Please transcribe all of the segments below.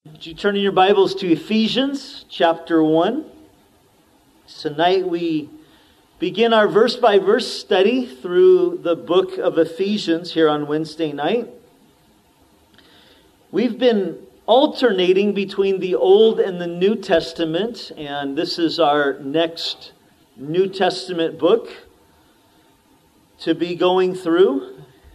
Would you turn in your Bibles to Ephesians chapter 1? Tonight we begin our verse-by-verse study through the book of Ephesians here on Wednesday night. We've been alternating between the Old and the New Testament, and this is our next New Testament book to be going through.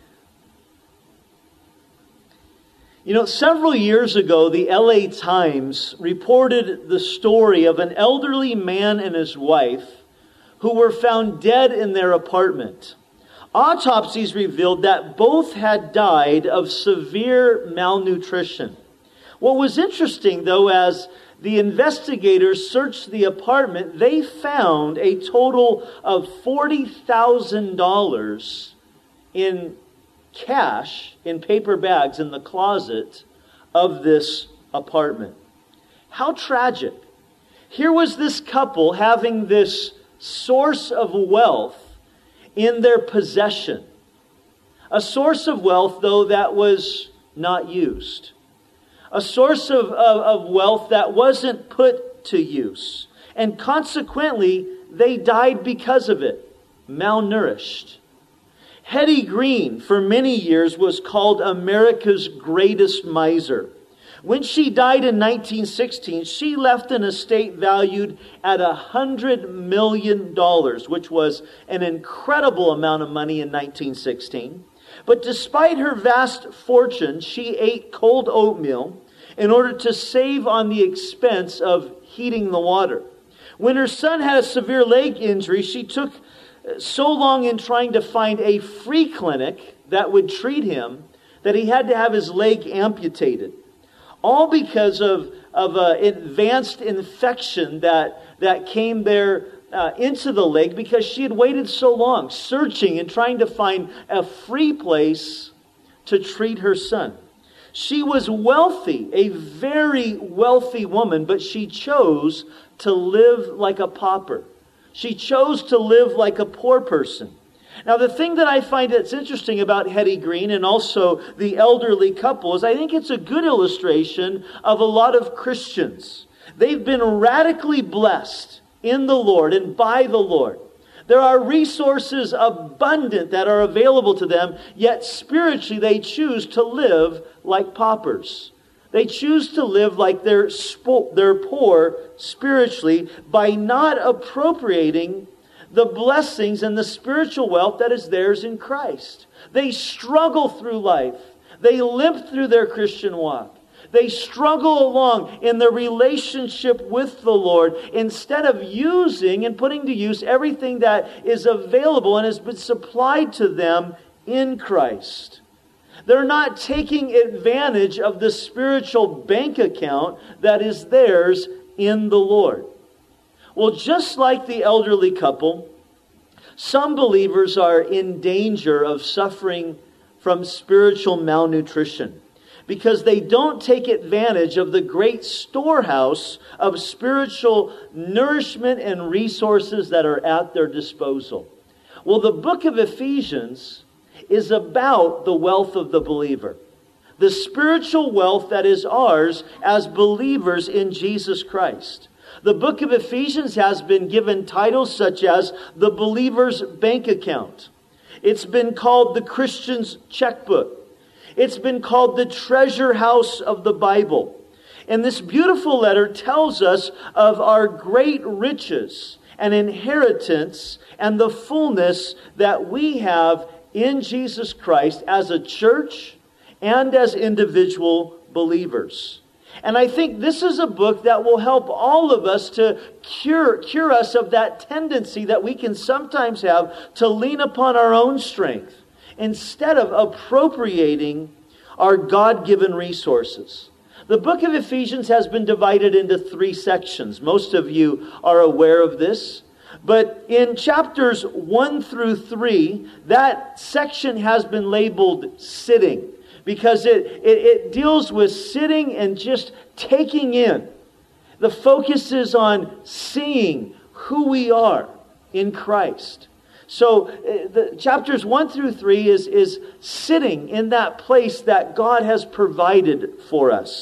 You know, several years ago, the LA Times reported the story of an elderly man and his wife who were found dead in their apartment. Autopsies revealed that both had died of severe malnutrition. What was interesting, though, as the investigators searched the apartment, they found a total of $40,000 in cash in paper bags in the closet of this apartment. How tragic. Here was this couple having this source of wealth in their possession. A source of wealth, though, that was not used. A source of wealth that wasn't put to use. And consequently, they died because of it, malnourished. Hetty Green, for many years, was called America's greatest miser. When she died in 1916, she left an estate valued at $100 million, which was an incredible amount of money in 1916. But despite her vast fortune, she ate cold oatmeal in order to save on the expense of heating the water. When her son had a severe leg injury, she took so long in trying to find a free clinic that would treat him that he had to have his leg amputated. All because of an advanced infection that came there into the leg because she had waited so long, searching and trying to find a free place to treat her son. She was wealthy, a very wealthy woman, but she chose to live like a pauper. She chose to live like a poor person. Now, the thing that I find that's interesting about Hetty Green and also the elderly couple is I think it's a good illustration of a lot of Christians. They've been radically blessed in the Lord and by the Lord. There are resources abundant that are available to them, yet spiritually they choose to live like paupers. They choose to live like they're poor spiritually by not appropriating the blessings and the spiritual wealth that is theirs in Christ. They struggle through life. They limp through their Christian walk. They struggle along in their relationship with the Lord instead of using and putting to use everything that is available and has been supplied to them in Christ. They're not taking advantage of the spiritual bank account that is theirs in the Lord. Well, just like the elderly couple, some believers are in danger of suffering from spiritual malnutrition because they don't take advantage of the great storehouse of spiritual nourishment and resources that are at their disposal. Well, the book of Ephesians is about the wealth of the believer. The spiritual wealth that is ours as believers in Jesus Christ. The book of Ephesians has been given titles such as the believer's bank account. It's been called the Christian's checkbook. It's been called the treasure house of the Bible. And this beautiful letter tells us of our great riches and inheritance and the fullness that we have in Jesus Christ as a church and as individual believers. And I think this is a book that will help all of us to cure us of that tendency that we can sometimes have to lean upon our own strength instead of appropriating our God-given resources. The book of Ephesians has been divided into 3 sections. Most of you are aware of this. But in chapters 1 through 3, that section has been labeled sitting because it deals with sitting and just taking in. The focus is on seeing who we are in Christ. So the chapters 1 through 3 is sitting in that place that God has provided for us.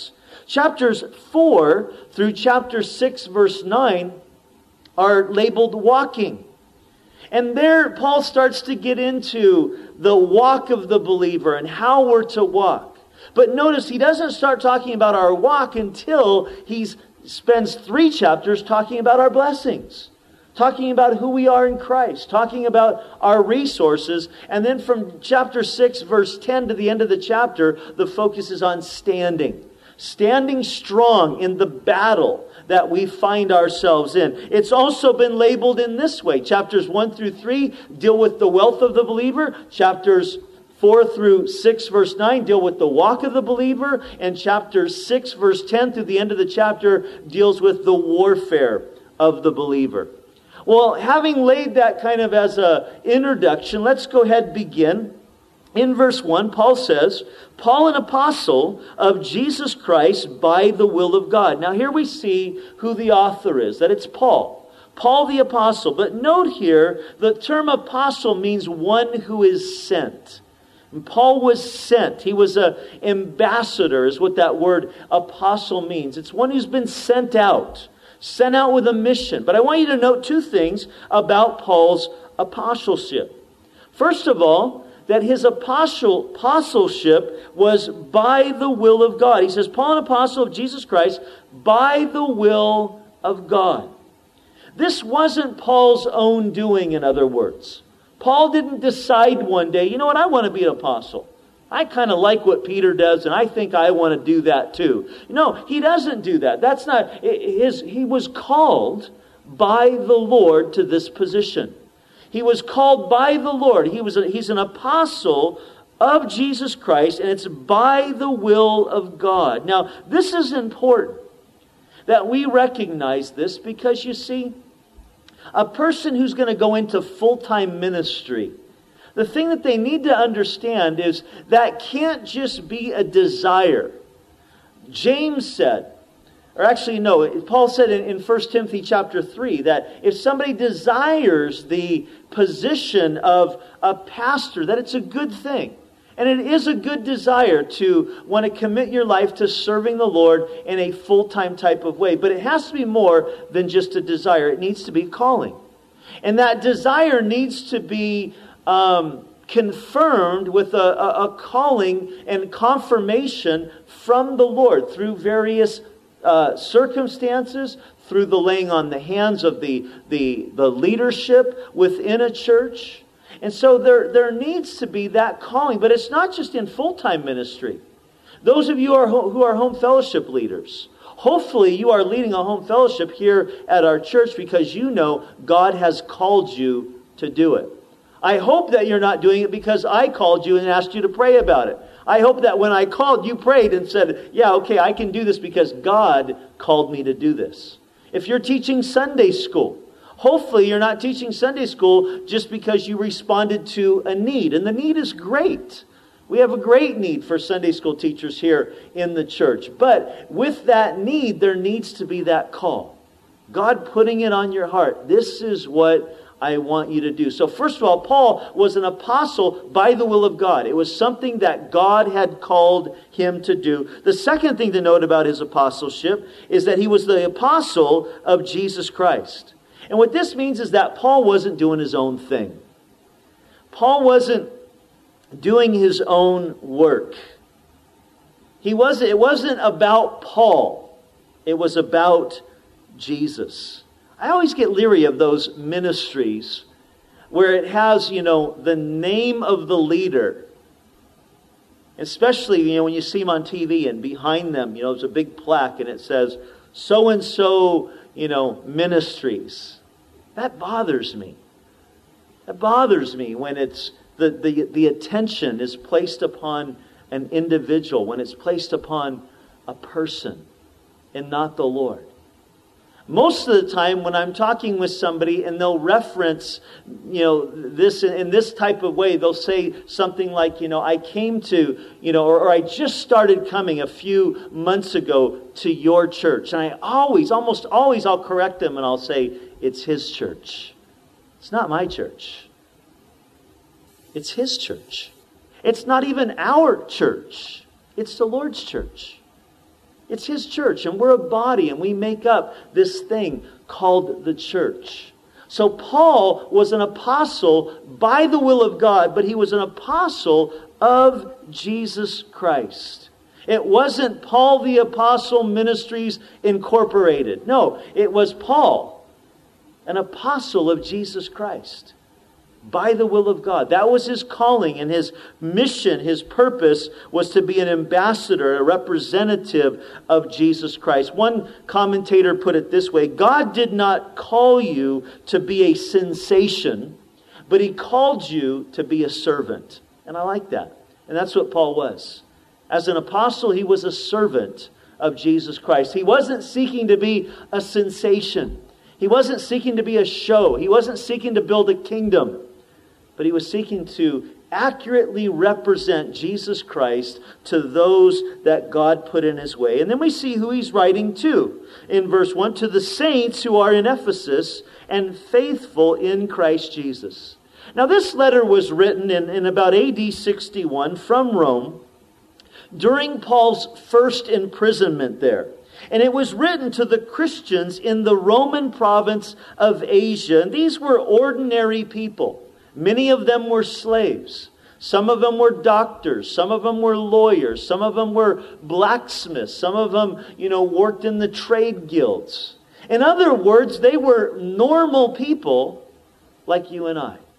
Chapters 4 through chapter 6, verse 9 are labeled walking. And there Paul starts to get into the walk of the believer and how we're to walk. But notice he doesn't start talking about our walk until he spends 3 chapters talking about our blessings. Talking about who we are in Christ. Talking about our resources. And then from chapter 6, verse 10 to the end of the chapter, the focus is on standing. Standing strong in the battle that we find ourselves in. It's also been labeled in this way. Chapters 1 through 3 deal with the wealth of the believer. Chapters 4 through 6 verse 9 deal with the walk of the believer. And chapter 6 verse 10 through the end of the chapter deals with the warfare of the believer. Well, having laid that kind of as an introduction, let's go ahead and begin. In verse 1, Paul says, Paul, an apostle of Jesus Christ by the will of God. Now here we see who the author is, that it's Paul. Paul the apostle. But note here, the term apostle means one who is sent. And Paul was sent. He was an ambassador, is what that word apostle means. It's one who's been sent out. Sent out with a mission. But I want you to note 2 things about Paul's apostleship. First of all, that his apostleship was by the will of God. He says, Paul, an apostle of Jesus Christ, by the will of God. This wasn't Paul's own doing, in other words. Paul didn't decide one day, you know what, I want to be an apostle. I kind of like what Peter does, and I think I want to do that too. No, he doesn't do that. That's not his. He was called by the Lord to this position. He was called by the Lord. He's an apostle of Jesus Christ, and it's by the will of God. Now, this is important that we recognize this because, you see, a person who's going to go into full-time ministry, the thing that they need to understand is that can't just be a desire. James said, or actually no, Paul said in 1 Timothy chapter 3 that if somebody desires the position of a pastor, that it's a good thing. And it is a good desire to want to commit your life to serving the Lord in a full-time type of way. But it has to be more than just a desire. It needs to be calling. And that desire needs to be confirmed with a calling and confirmation from the Lord through various circumstances, through the laying on the hands of the leadership within a church. And so there needs to be that calling. But it's not just in full-time ministry. Those of you who are home fellowship leaders, hopefully you are leading a home fellowship here at our church because you know God has called you to do it. I hope that you're not doing it because I called you and asked you to pray about it. I hope that when I called, you prayed and said, yeah, okay, I can do this because God called me to do this. If you're teaching Sunday school, hopefully you're not teaching Sunday school just because you responded to a need. And the need is great. We have a great need for Sunday school teachers here in the church. But with that need, there needs to be that call. God putting it on your heart. This is what I want you to do. So first of all, Paul was an apostle by the will of God. It was something that God had called him to do. The second thing to note about his apostleship is that he was the apostle of Jesus Christ. And what this means is that Paul wasn't doing his own thing. Paul wasn't doing his own work. It wasn't about Paul. It was about Jesus. I always get leery of those ministries where it has, the name of the leader. Especially, when you see them on TV and behind them, there's a big plaque and it says, so-and-so, ministries. That bothers me. That bothers me when it's the attention is placed upon an individual, when it's placed upon a person and not the Lord. Most of the time when I'm talking with somebody and they'll reference, this in this type of way, they'll say something like, I came to, or I just started coming a few months ago to your church. And almost always I'll correct them and I'll say, it's his church. It's not my church. It's his church. It's not even our church. It's the Lord's church. It's His church, and we're a body, and we make up this thing called the church. So Paul was an apostle by the will of God, but he was an apostle of Jesus Christ. It wasn't Paul the Apostle Ministries Incorporated. No, it was Paul, an apostle of Jesus Christ, by the will of God. That was his calling, and his mission, his purpose was to be an ambassador, a representative of Jesus Christ. One commentator put it this way: God did not call you to be a sensation, but He called you to be a servant. And I like that. And that's what Paul was. As an apostle, he was a servant of Jesus Christ. He wasn't seeking to be a sensation. He wasn't seeking to be a show. He wasn't seeking to build a kingdom. But he was seeking to accurately represent Jesus Christ to those that God put in His way. And then we see who he's writing to. In verse 1, to the saints who are in Ephesus and faithful in Christ Jesus. Now this letter was written in about AD 61 from Rome during Paul's first imprisonment there. And it was written to the Christians in the Roman province of Asia. And these were ordinary people. Many of them were slaves. Some of them were doctors. Some of them were lawyers. Some of them were blacksmiths. Some of them, worked in the trade guilds. In other words, they were normal people like you and I.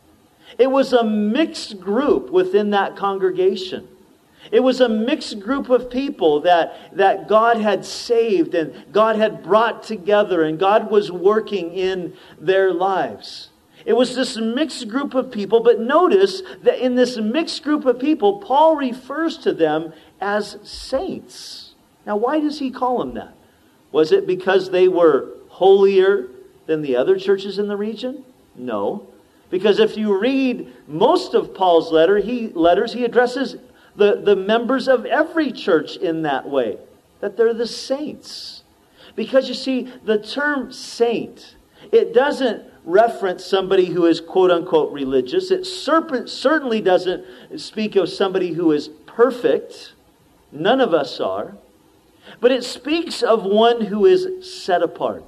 It was a mixed group within that congregation. It was a mixed group of people that God had saved and God had brought together, and God was working in their lives. It was this mixed group of people, but notice that in this mixed group of people, Paul refers to them as saints. Now, why does he call them that? Was it because they were holier than the other churches in the region? No. Because if you read most of Paul's letters, he addresses the members of every church in that way, that they're the saints. Because you see, the term saint, it doesn't reference somebody who is quote-unquote religious. It certainly doesn't speak of somebody who is perfect. None of us are. But it speaks of one who is set apart.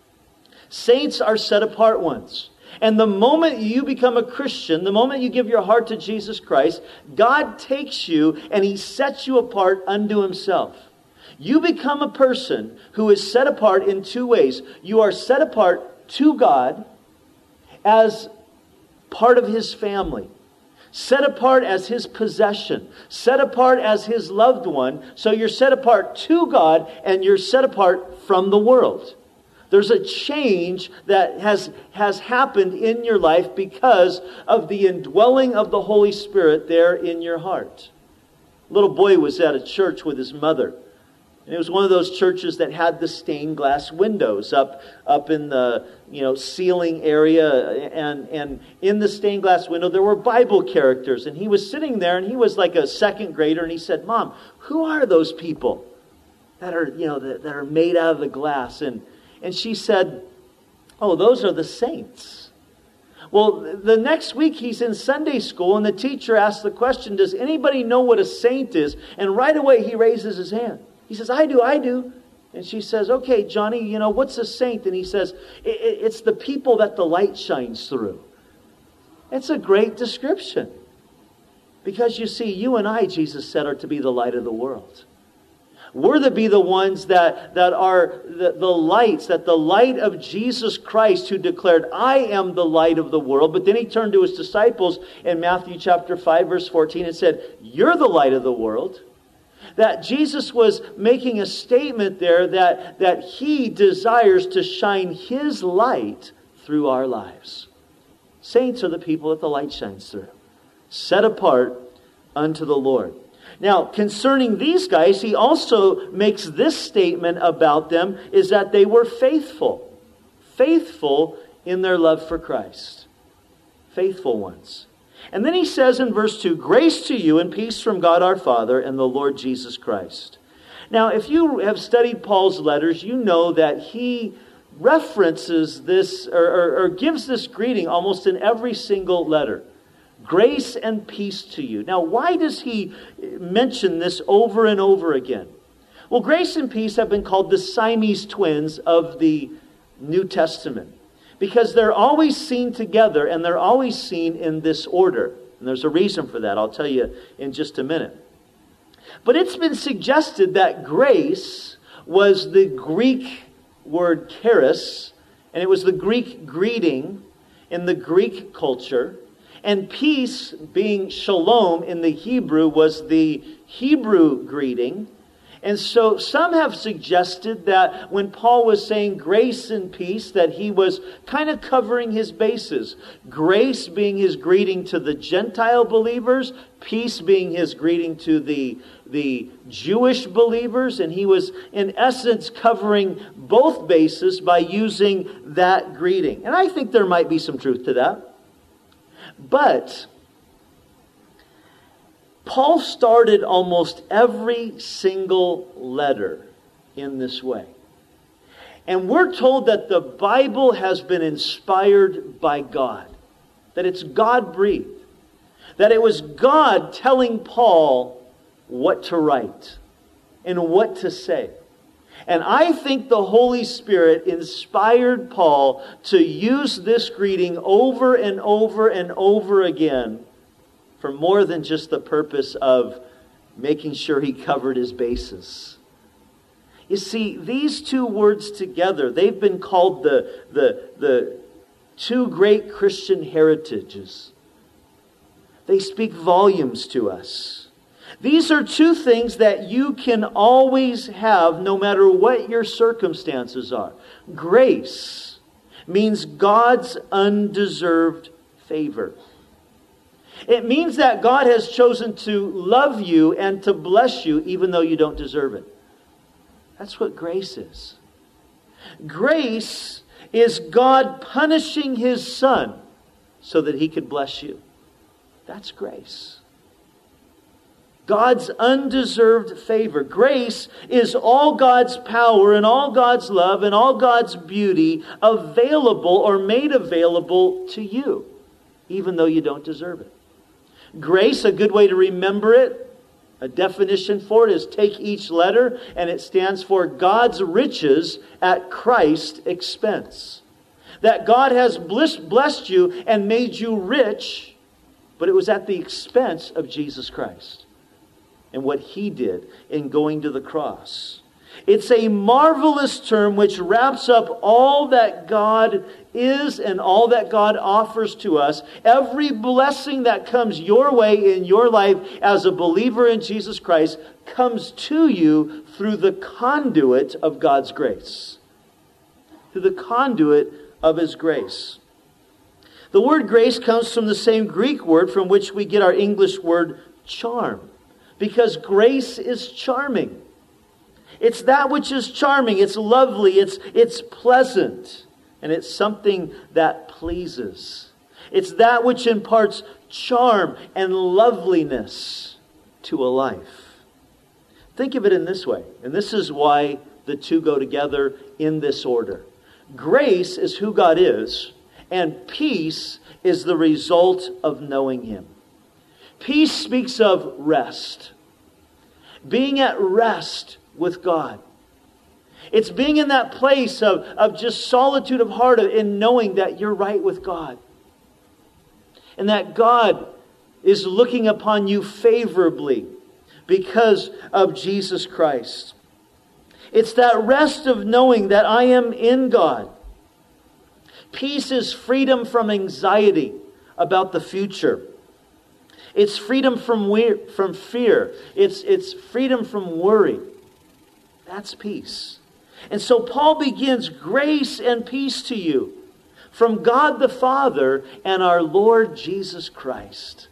Saints are set apart ones. And the moment you become a Christian, the moment you give your heart to Jesus Christ, God takes you and He sets you apart unto Himself. You become a person who is set apart in two ways. You are set apart to God as part of His family, set apart as His possession, set apart as His loved one. So you're set apart to God and you're set apart from the world. There's a change that has happened in your life because of the indwelling of the Holy Spirit there in your heart. A little boy was at a church with his mother. And it was one of those churches that had the stained glass windows up in the ceiling area, and in the stained glass window there were Bible characters. And he was sitting there, and he was like a second grader, and he said, "Mom, who are those people that are that are made out of the glass?" And she said, "Oh, those are the saints." Well, the next week he's in Sunday school, and the teacher asks the question, "Does anybody know what a saint is?" And right away he raises his hand. He says, I do. And she says, "Okay, Johnny, what's a saint?" And he says, it's the people that the light shines through. It's a great description. Because you see, you and I, Jesus said, are to be the light of the world. We're to be the ones that are the lights, that the light of Jesus Christ, who declared, "I am the light of the world." But then He turned to His disciples in Matthew chapter 5, verse 14 and said, "You're the light of the world." That Jesus was making a statement there that He desires to shine His light through our lives. Saints are the people that the light shines through, set apart unto the Lord. Now, concerning these guys, he also makes this statement about them, is that they were faithful. Faithful in their love for Christ. Faithful ones. And then he says in verse 2, "Grace to you and peace from God our Father and the Lord Jesus Christ." Now, if you have studied Paul's letters, you know that he references this or gives this greeting almost in every single letter. Grace and peace to you. Now, why does he mention this over and over again? Well, grace and peace have been called the Siamese twins of the New Testament because they're always seen together and they're always seen in this order. And there's a reason for that. I'll tell you in just a minute. But it's been suggested that grace was the Greek word charis, and it was the Greek greeting in the Greek culture. And peace, being shalom in the Hebrew, was the Hebrew greeting. And so some have suggested that when Paul was saying grace and peace, that he was kind of covering his bases. Grace being his greeting to the Gentile believers, peace being his greeting to the Jewish believers. And he was, in essence, covering both bases by using that greeting. And I think there might be some truth to that. But Paul started almost every single letter in this way. And we're told that the Bible has been inspired by God. That it's God-breathed. That it was God telling Paul what to write and what to say. And I think the Holy Spirit inspired Paul to use this greeting over and over and over again for more than just the purpose of making sure he covered his bases. You see, these two words together, they've been called the two great Christian heritages. They speak volumes to us. These are two things that you can always have no matter what your circumstances are. Grace means God's undeserved favor. It means that God has chosen to love you and to bless you even though you don't deserve it. That's what grace is. Grace is God punishing His Son so that He could bless you. That's grace. God's undeserved favor. Grace is all God's power and all God's love and all God's beauty available or made available to you, even though you don't deserve it. Grace, a good way to remember it, a definition for it is take each letter, and it stands for God's riches at Christ's expense. That God has blessed you and made you rich, but it was at the expense of Jesus Christ and what He did in going to the cross. It's a marvelous term which wraps up all that God is and all that God offers to us. Every blessing that comes your way in your life as a believer in Jesus Christ comes to you through the conduit of God's grace. Through the conduit of His grace. The word grace comes from the same Greek word from which we get our English word charm. Because grace is charming. It's that which is charming. It's lovely. It's pleasant. And it's something that pleases. It's that which imparts charm and loveliness to a life. Think of it in this way. And this is why the two go together in this order. Grace is who God is. And peace is the result of knowing Him. Peace speaks of rest. Being at rest with God. It's being in that place of just solitude of heart in knowing that you're right with God. And that God is looking upon you favorably because of Jesus Christ. It's that rest of knowing that I am in God. Peace is freedom from anxiety about the future. It's freedom from fear. It's freedom from worry. That's peace. And so Paul begins grace and peace to you from God the Father and our Lord Jesus Christ.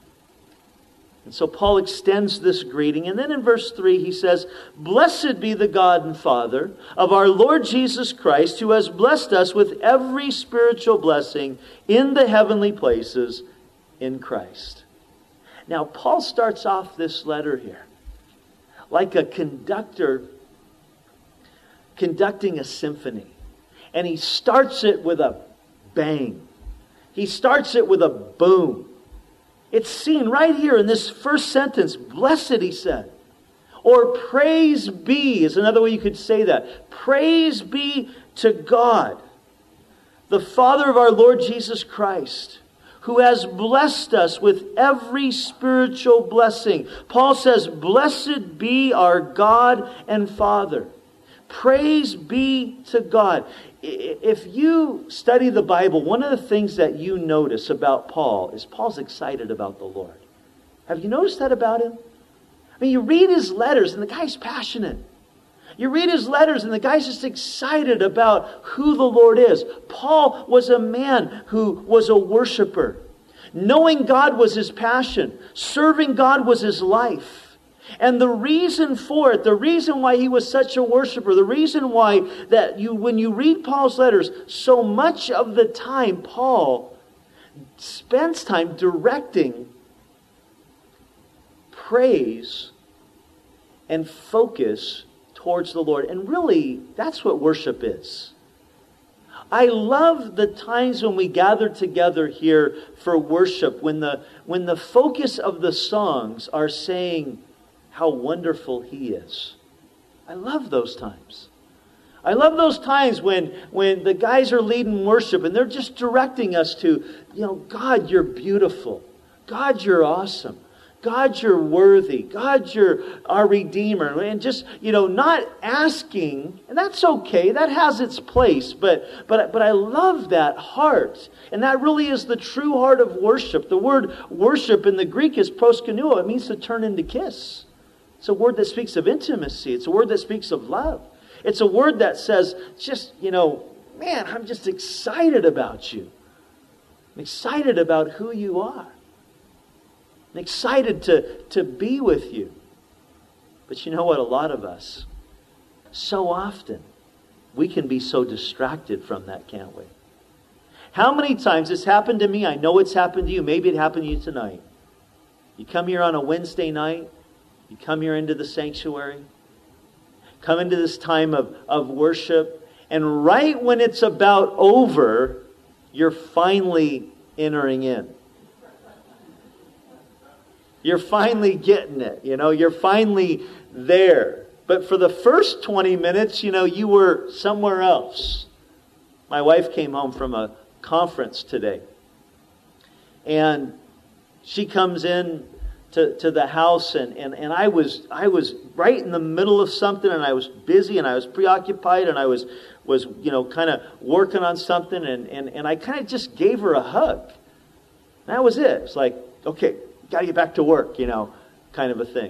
And so Paul extends this greeting. And then in verse 3 he says, Blessed be the God and Father of our Lord Jesus Christ, who has blessed us with every spiritual blessing in the heavenly places in Christ. Now, Paul starts off this letter here like a conductor conducting a symphony. And he starts it with a bang. He starts it with a boom. It's seen right here in this first sentence. Blessed, he said. Or praise be is another way you could say that. Praise be to God, the Father of our Lord Jesus Christ, who has blessed us with every spiritual blessing. Paul says, blessed be our God and Father. Praise be to God. If you study the Bible, one of the things that you notice about Paul is Paul's excited about the Lord. Have you noticed that about him? I mean, you read his letters and the guy's passionate. You read his letters and the guy's just excited about who the Lord is. Paul was a man who was a worshiper. Knowing God was his passion. Serving God was his life. And the reason for it, the reason why he was such a worshiper, the reason why that when you read Paul's letters, so much of the time Paul spends time directing praise and focus towards the Lord. And really, that's what worship is. I love the times when we gather together here for worship, when the focus of the songs are saying how wonderful He is. I love those times. I love those times when the guys are leading worship and they're just directing us to, God, you're beautiful. God, you're awesome. God, you're worthy. God, you're our Redeemer. And just, not asking, and that's okay. That has its place. But I love that heart. And that really is the true heart of worship. The word worship in the Greek is proskuneo. It means to turn into kiss. It's a word that speaks of intimacy. It's a word that speaks of love. It's a word that says, man, I'm just excited about you. I'm excited about who you are. I'm excited to be with you. But you know what? A lot of us, so often, we can be so distracted from that, can't we? How many times it's happened to me? I know it's happened to you. Maybe it happened to you tonight. You come here on a Wednesday night. You come here into the sanctuary. Come into this time of worship. And right when it's about over, you're finally entering in. You're finally getting it, you're finally there. But for the first 20 minutes, you were somewhere else. My wife came home from a conference today. And she comes in to the house and I was right in the middle of something, and I was busy and I was preoccupied and I was kind of working on something, and I kind of just gave her a hug. That was it. It's like, okay, got to get back to work, kind of a thing.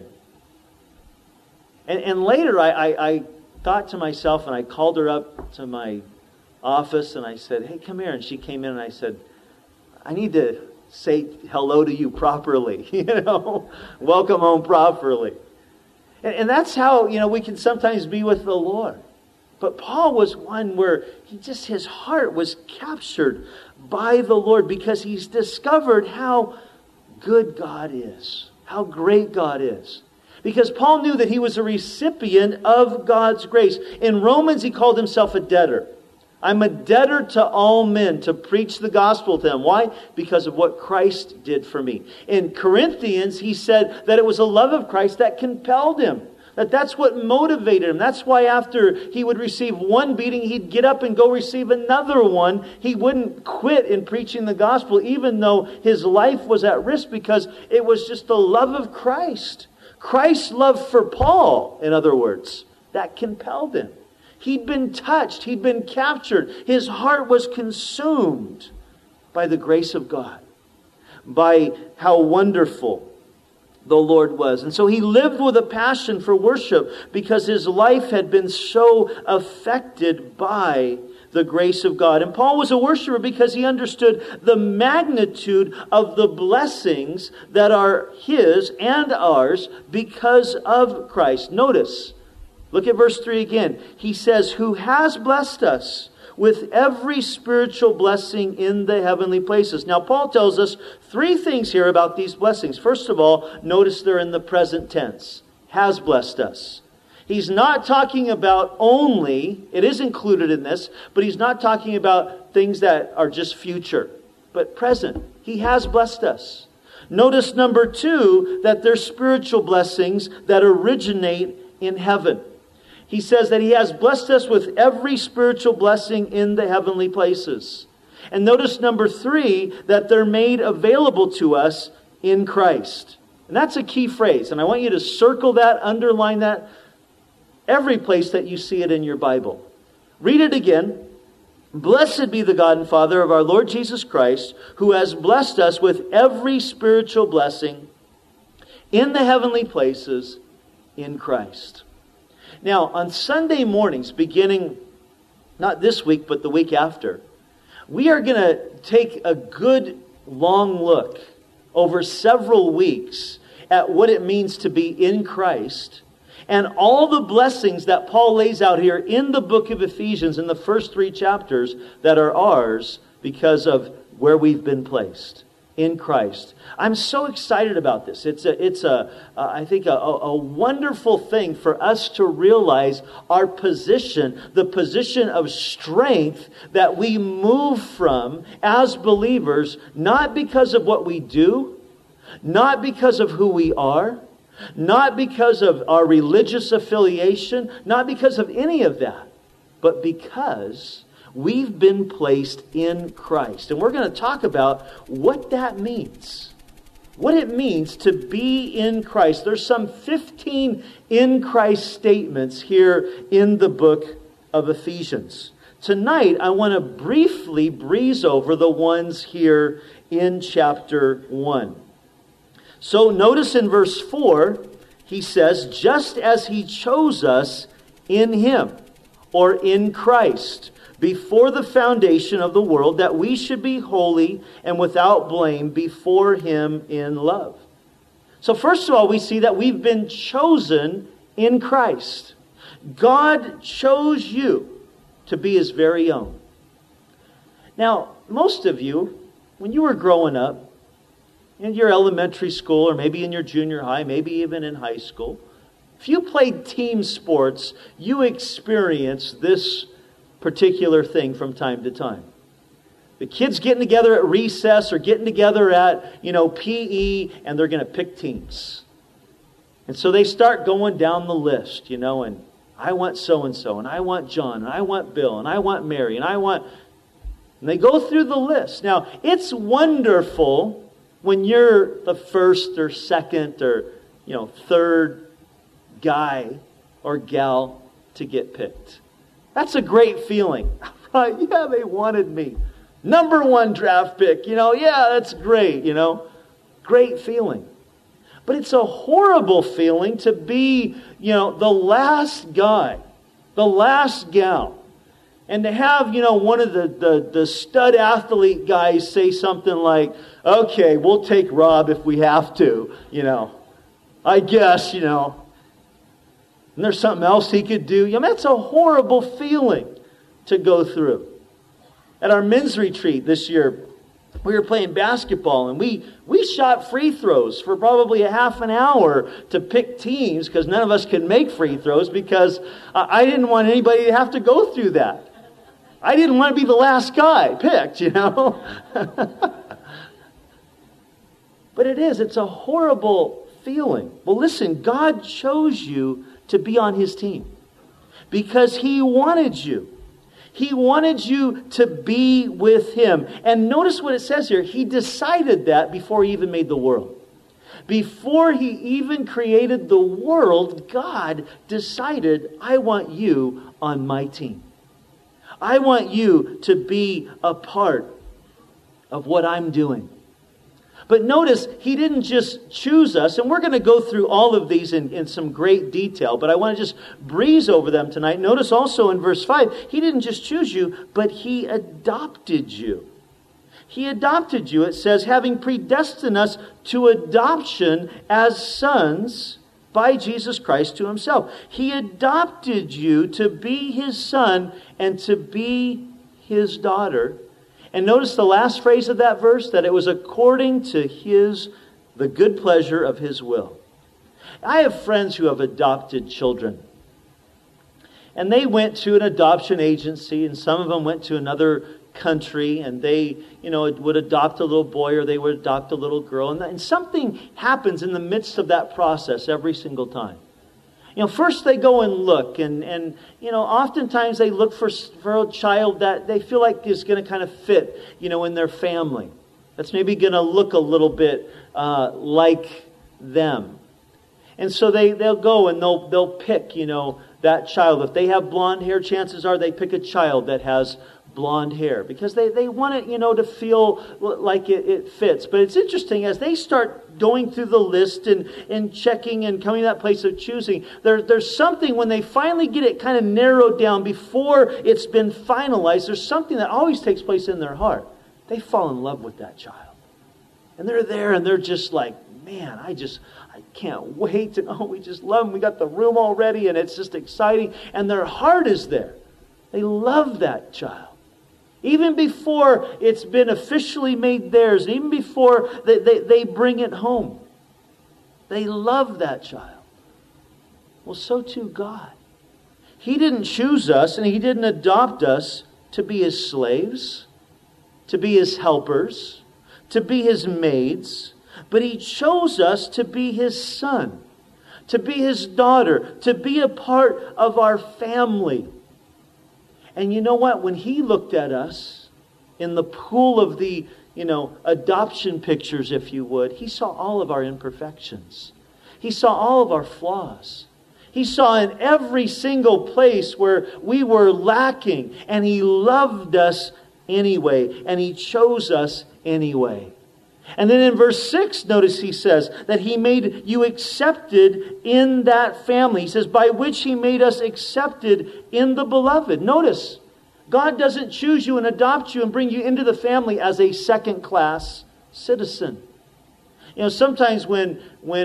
And later I thought to myself, and I called her up to my office and I said, hey, come here. And she came in and I said, I need to say hello to you properly, welcome home properly. And that's how, we can sometimes be with the Lord. But Paul was one where his heart was captured by the Lord because he's discovered how good God is, how great God is. Because Paul knew that he was a recipient of God's grace. In Romans, he called himself a debtor. I'm a debtor to all men to preach the gospel to them. Why? Because of what Christ did for me. In Corinthians, he said that it was a love of Christ that compelled him. That's what motivated him. That's why after he would receive one beating, he'd get up and go receive another one. He wouldn't quit in preaching the gospel, even though his life was at risk, because it was just the love of Christ. Christ's love for Paul, in other words, that compelled him. He'd been touched. He'd been captured. His heart was consumed by the grace of God, by how wonderful the Lord was. And so he lived with a passion for worship because his life had been so affected by the grace of God. And Paul was a worshiper because he understood the magnitude of the blessings that are his and ours because of Christ. Notice, look at verse 3 again. He says, who has blessed us with every spiritual blessing in the heavenly places. Now, Paul tells us three things here about these blessings. First of all, notice they're in the present tense. Has blessed us. He's not talking about only, it is included in this, but he's not talking about things that are just future, but present. He has blessed us. Notice number 2, that there's spiritual blessings that originate in heaven. He says that He has blessed us with every spiritual blessing in the heavenly places. And notice number 3, that they're made available to us in Christ. And that's a key phrase. And I want you to circle that, underline that, every place that you see it in your Bible. Read it again. Blessed be the God and Father of our Lord Jesus Christ, who has blessed us with every spiritual blessing in the heavenly places in Christ. Now, on Sunday mornings, beginning not this week, but the week after, we are going to take a good long look over several weeks at what it means to be in Christ and all the blessings that Paul lays out here in the book of Ephesians in the first 3 chapters that are ours because of where we've been placed in Christ. I'm so excited about this. It's I think a wonderful thing for us to realize our position, the position of strength that we move from as believers, not because of what we do, not because of who we are, not because of our religious affiliation, not because of any of that, but because we've been placed in Christ. And we're going to talk about what that means. What it means to be in Christ. There's some 15 in Christ statements here in the book of Ephesians. Tonight, I want to briefly breeze over the ones here in chapter 1. So notice in verse 4, he says, just as He chose us in Him, or in Christ, before the foundation of the world, that we should be holy and without blame before Him in love. So first of all, we see that we've been chosen in Christ. God chose you to be His very own. Now, most of you, when you were growing up, in your elementary school, or maybe in your junior high, maybe even in high school, if you played team sports, you experienced this particular thing from time to time. The kids getting together at recess or getting together at, PE, and they're going to pick teams. And so they start going down the list, and I want so-and-so, and I want John, and I want Bill, and I want Mary, and they go through the list. Now, it's wonderful when you're the first or second or, third guy or gal to get picked. That's a great feeling. Right? Yeah, they wanted me. Number 1 draft pick. Yeah, that's great, Great feeling. But it's a horrible feeling to be, the last guy, the last gal. And to have, one of the stud athlete guys say something like, okay, we'll take Rob if we have to, I guess, and there's something else he could do. That's a horrible feeling to go through. At our men's retreat this year, we were playing basketball, and we shot free throws for probably a half an hour to pick teams because none of us could make free throws because I didn't want anybody to have to go through that. I didn't want to be the last guy picked, But it's a horrible feeling. Well, listen, God chose you to be on His team because He wanted you. He wanted you to be with Him. And notice what it says here. He decided that before He even made the world. Before He even created the world, God decided, I want you on my team. I want you to be a part of what I'm doing. But notice, He didn't just choose us, and we're going to go through all of these in some great detail, but I want to just breeze over them tonight. Notice also in verse 5, He didn't just choose you, but He adopted you. He adopted you, it says, having predestined us to adoption as sons by Jesus Christ to Himself. He adopted you to be His son and to be His daughter. And notice the last phrase of that verse, that it was according to the good pleasure of His will. I have friends who have adopted children. And they went to an adoption agency, and some of them went to another country, and they, would adopt a little boy or they would adopt a little girl. And something happens in the midst of that process every single time. First they go and look, and oftentimes they look for a child that they feel like is going to kind of fit, in their family. That's maybe going to look a little bit like them. And so they'll go and they'll pick, that child. If they have blonde hair, chances are they pick a child that has blonde hair, because they want it, to feel like it fits. But it's interesting, as they start going through the list and checking and coming to that place of choosing, there's something when they finally get it kind of narrowed down before it's been finalized, there's something that always takes place in their heart. They fall in love with that child. And they're there and they're just like, man, I can't wait to know. We just love them. We got the room already and it's just exciting. And their heart is there. They love that child. Even before it's been officially made theirs, and even before they bring it home. They love that child. Well, so too God. He didn't choose us and He didn't adopt us to be His slaves, to be His helpers, to be His maids, but He chose us to be His son, to be His daughter, to be a part of our family. And you know what? When He looked at us in the pool of the, adoption pictures, if you would, He saw all of our imperfections. He saw all of our flaws. He saw in every single place where we were lacking. And He loved us anyway. And He chose us anyway. And then in verse 6, notice He says that He made you accepted in that family. He says, by which He made us accepted in the beloved. Notice, God doesn't choose you and adopt you and bring you into the family as a second-class citizen. Sometimes when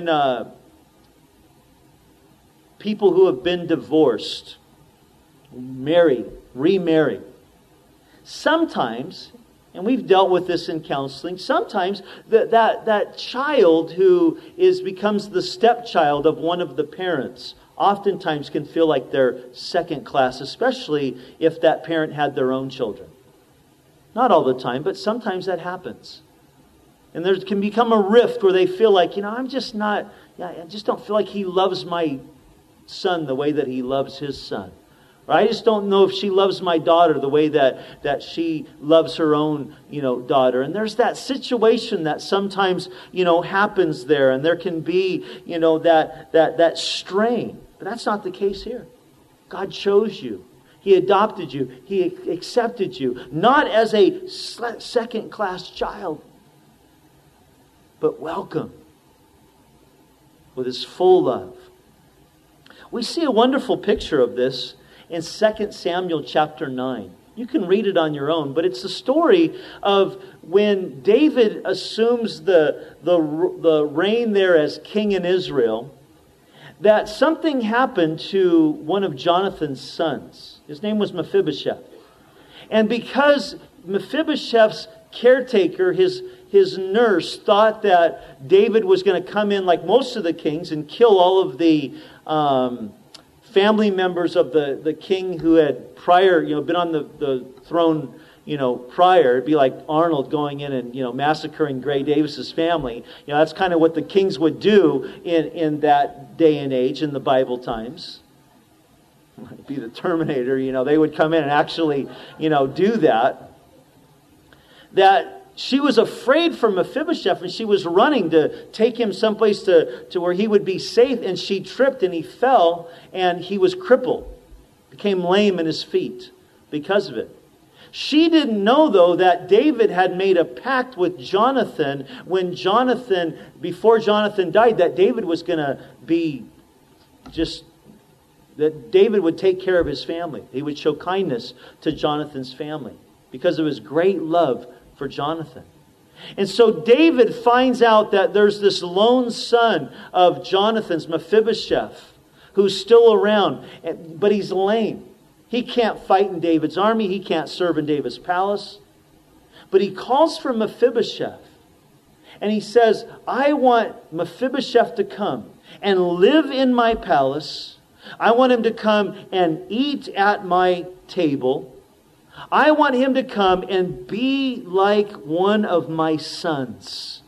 people who have been divorced, married, remarried, sometimes, and we've dealt with this in counseling, sometimes that child who becomes the stepchild of one of the parents oftentimes can feel like they're second class, especially if that parent had their own children. Not all the time, but sometimes that happens. And there can become a rift where they feel like, I just don't feel like he loves my son the way that he loves his son. Or I just don't know if she loves my daughter the way that she loves her own, daughter. And there's that situation that sometimes, happens there. And there can be, that strain. But that's not the case here. God chose you. He adopted you. He accepted you. Not as a second-class child, but welcome with His full love. We see a wonderful picture of this in 2 Samuel chapter 9. You can read it on your own, but it's the story of when David assumes the reign there as king in Israel, that something happened to one of Jonathan's sons. His name was Mephibosheth. And because Mephibosheth's caretaker, his nurse, thought that David was going to come in like most of the kings and kill all of the family members of the king who had prior, been on the throne, prior. It'd be like Arnold going in and, massacring Gray Davis's family. That's kind of what the kings would do in that day and age in the Bible times. It'd be the Terminator, they would come in and actually, do that. That she was afraid for Mephibosheth, and she was running to take him someplace to where he would be safe, and she tripped and he fell and he was crippled, became lame in his feet because of it. She didn't know, though, that David had made a pact with Jonathan before Jonathan died, that David was going to be that David would take care of his family. He would show kindness to Jonathan's family because of his great love for Jonathan. And so David finds out that there's this lone son of Jonathan's, Mephibosheth, who's still around, but he's lame. He can't fight in David's army. He can't serve in David's palace. But he calls for Mephibosheth. And he says, I want Mephibosheth to come and live in my palace. I want him to come and eat at my table. I want him to come and be like one of my sons.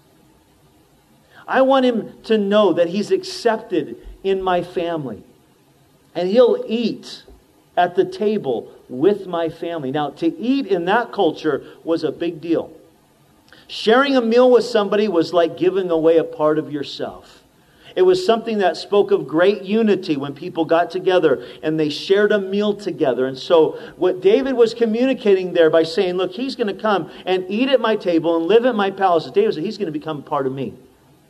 I want him to know that he's accepted in my family. And he'll eat at the table with my family. Now, to eat in that culture was a big deal. Sharing a meal with somebody was like giving away a part of yourself. It was something that spoke of great unity when people got together and they shared a meal together. And so what David was communicating there by saying, look, he's going to come and eat at my table and live at my palace. David said, he's going to become part of me.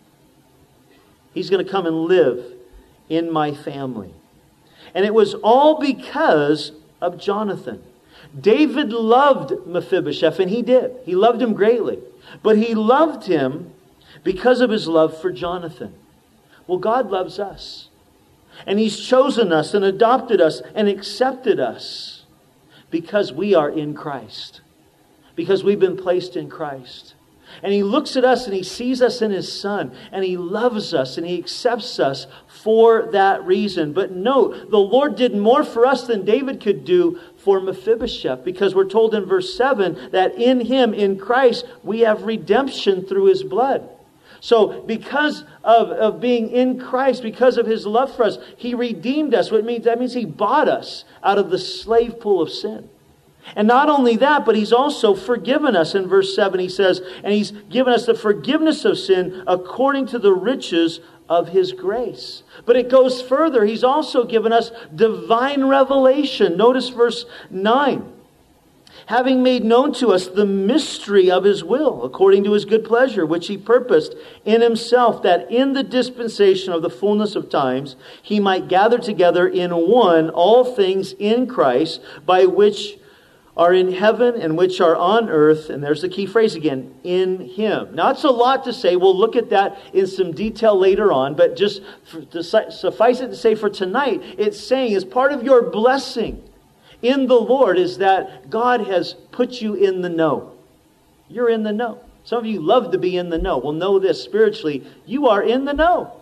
He's going to come and live in my family. And it was all because of Jonathan. David loved Mephibosheth, and he did. He loved him greatly. But he loved him because of his love for Jonathan. Well, God loves us. And he's chosen us and adopted us and accepted us because we are in Christ. Because we've been placed in Christ. And he looks at us and he sees us in his Son. And he loves us and he accepts us for that reason. But note, the Lord did more for us than David could do for Mephibosheth. Because we're told in verse 7 that in him, in Christ, we have redemption through his blood. So because of being in Christ, because of his love for us, he redeemed us. That means he bought us out of the slave pool of sin. And not only that, but he's also forgiven us. In verse 7 he says, and he's given us the forgiveness of sin according to the riches of his grace. But it goes further. He's also given us divine revelation. Notice verse 9. Having made known to us the mystery of his will, according to his good pleasure, which he purposed in himself, that in the dispensation of the fullness of times, he might gather together in one all things in Christ, by which are in heaven and which are on earth. And there's the key phrase again, in him. Now, it's a lot to say. We'll look at that in some detail later on. But just to suffice it to say for tonight, it's saying as part of your blessing in the Lord is that God has put you in the know. You're in the know. Some of you love to be in the know. Well, know this spiritually. You are in the know.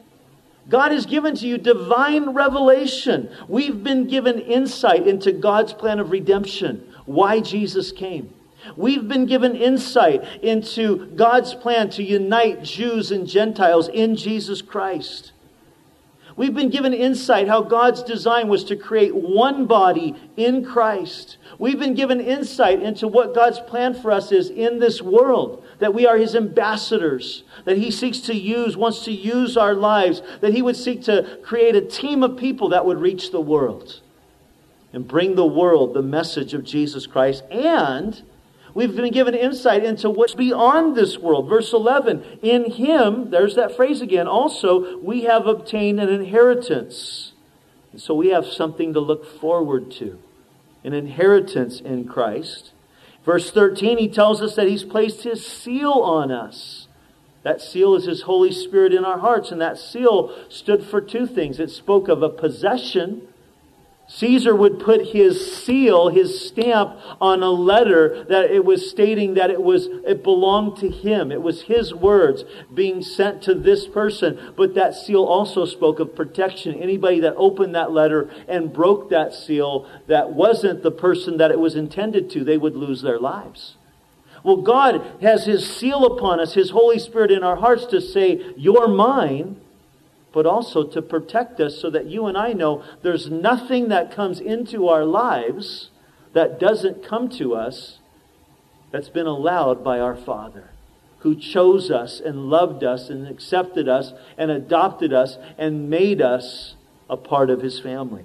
God has given to you divine revelation. We've been given insight into God's plan of redemption. Why Jesus came. We've been given insight into God's plan to unite Jews and Gentiles in Jesus Christ. We've been given insight how God's design was to create one body in Christ. We've been given insight into what God's plan for us is in this world. That we are his ambassadors. That he seeks to use, wants to use our lives. That he would seek to create a team of people that would reach the world. And bring the world the message of Jesus Christ. And we've been given insight into what's beyond this world. Verse 11, in him, there's that phrase again, also we have obtained an inheritance. And so we have something to look forward to. An inheritance in Christ. Verse 13, he tells us that he's placed his seal on us. That seal is his Holy Spirit in our hearts. And that seal stood for two things. It spoke of a possession. Caesar would put his seal, his stamp on a letter that it was stating that it belonged to him. It was his words being sent to this person. But that seal also spoke of protection. Anybody that opened that letter and broke that seal that wasn't the person that it was intended to, they would lose their lives. Well, God has his seal upon us, his Holy Spirit in our hearts to say, you're mine. But also to protect us so that you and I know there's nothing that comes into our lives that doesn't come to us that's been allowed by our Father, who chose us and loved us and accepted us and adopted us and made us a part of his family.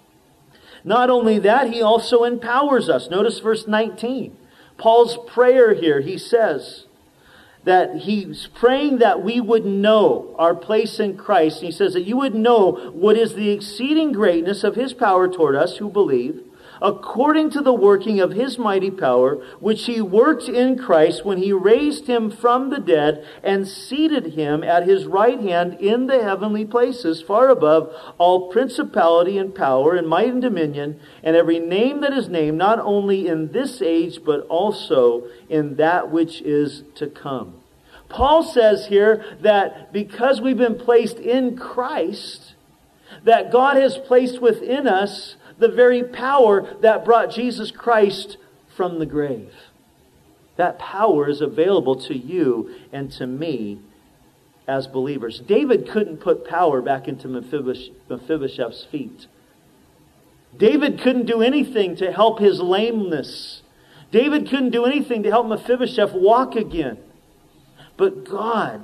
Not only that, he also empowers us. Notice verse 19. Paul's prayer here, he says that he's praying that we would know our place in Christ. And he says that you would know what is the exceeding greatness of his power toward us who believe, according to the working of his mighty power, which he worked in Christ when he raised him from the dead and seated him at his right hand in the heavenly places, far above all principality and power and might and dominion, and every name that is named, not only in this age, but also in that which is to come. Paul says here that because we've been placed in Christ, that God has placed within us the very power that brought Jesus Christ from the grave. That power is available to you and to me as believers. David couldn't put power back into Mephibosheth's feet. David couldn't do anything to help his lameness. David couldn't do anything to help Mephibosheth walk again. But God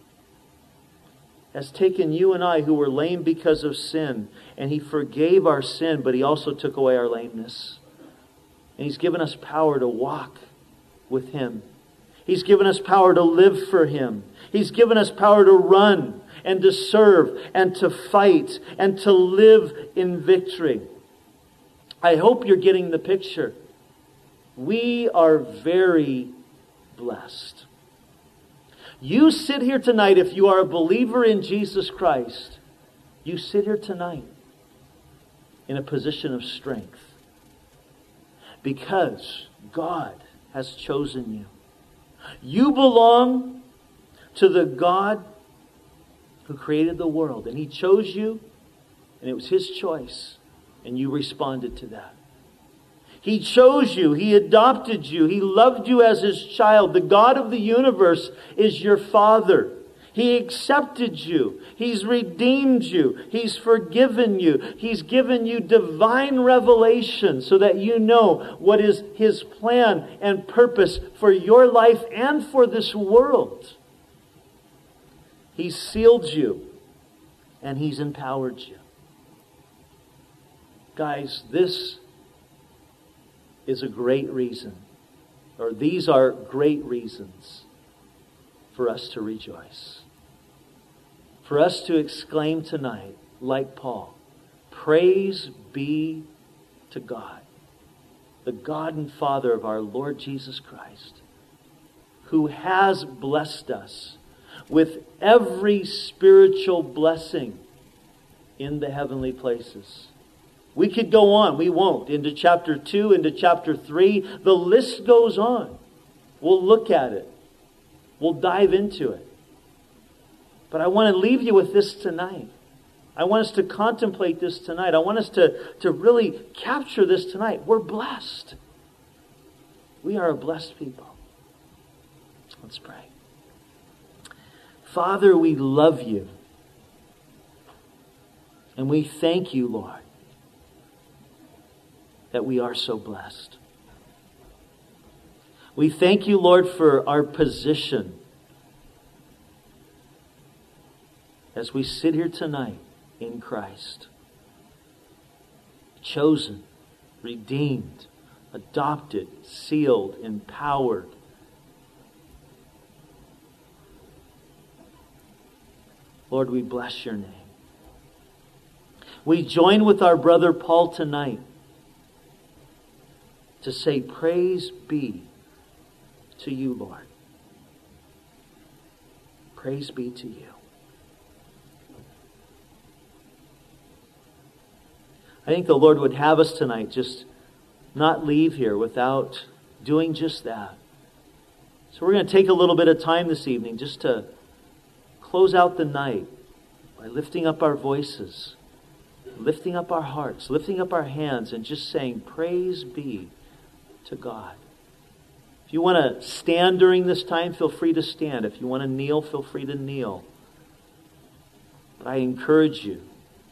has taken you and I who were lame because of sin, and He forgave our sin, but He also took away our lameness. And He's given us power to walk with Him. He's given us power to live for Him. He's given us power to run and to serve and to fight and to live in victory. I hope you're getting the picture. We are very blessed. You sit here tonight, if you are a believer in Jesus Christ, you sit here tonight in a position of strength because God has chosen you. You belong to the God who created the world, and He chose you, and it was His choice, and you responded to that. He chose you. He adopted you. He loved you as His child. The God of the universe is your Father. He accepted you. He's redeemed you. He's forgiven you. He's given you divine revelation so that you know what is His plan and purpose for your life and for this world. He's sealed you and He's empowered you. Guys, this is a great reason, or these are great reasons for us to rejoice. For us to exclaim tonight, like Paul, praise be to God, the God and Father of our Lord Jesus Christ, who has blessed us with every spiritual blessing in the heavenly places. We could go on. We won't. Into chapter 2, into chapter 3. The list goes on. We'll look at it. We'll dive into it. But I want to leave you with this tonight. I want us to contemplate this tonight. I want us to really capture this tonight. We're blessed. We are a blessed people. Let's pray. Father, we love You. And we thank You, Lord, that we are so blessed. We thank You, Lord, for our position as we sit here tonight in Christ. Chosen, redeemed, adopted, sealed, empowered. Lord, we bless Your name. We join with our brother Paul tonight to say, praise be to You, Lord. Praise be to You. I think the Lord would have us tonight just not leave here without doing just that. So we're going to take a little bit of time this evening just to close out the night by lifting up our voices, lifting up our hearts, lifting up our hands, and just saying, praise be to God. If you want to stand during this time, feel free to stand. If you want to kneel, feel free to kneel. But I encourage you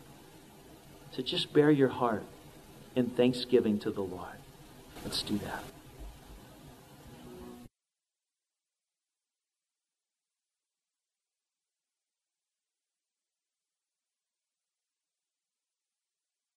to just bare your heart in thanksgiving to the Lord. Let's do that.